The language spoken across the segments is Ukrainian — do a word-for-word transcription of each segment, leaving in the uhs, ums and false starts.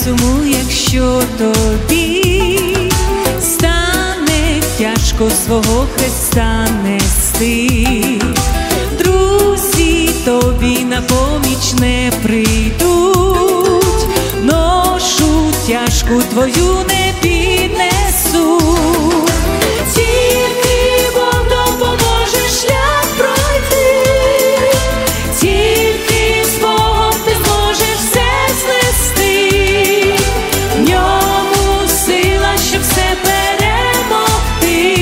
сумуй, якщо тобі стане тяжко свого Христа нести. Друзі тобі на поміч не прийдуть, ношу тяжку твою не піднесуть. Тільки Бог допоможе шлях пройти, тільки з Богом ти зможеш все знести. В ньому сила, щоб все перемогти,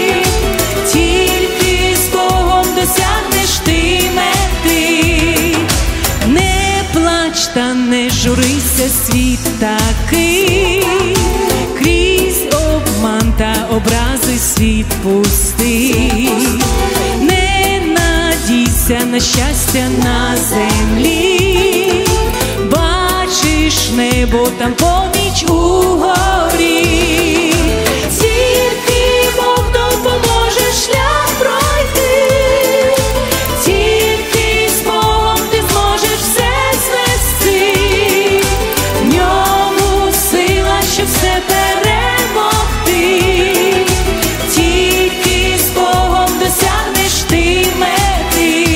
тільки з Богом досягнеш ти мети. Не плач та не журися, світ такий, крізь обман та образи світ пустий. Не надійся на щастя на землі, бачиш небо, там поміч угорі. Тільки Бог допоможе шлях пройти, тільки з Богом ти зможеш все знести. В ньому сила, щоб все перемогти, тільки з Богом досягнеш ти мети.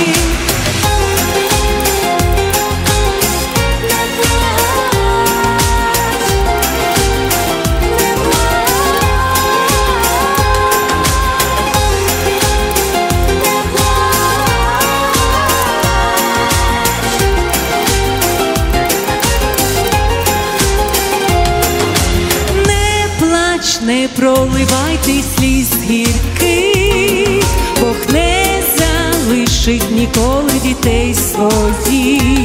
Не проливай ти сліз гірких, Бог не залишить ніколи дітей своїх.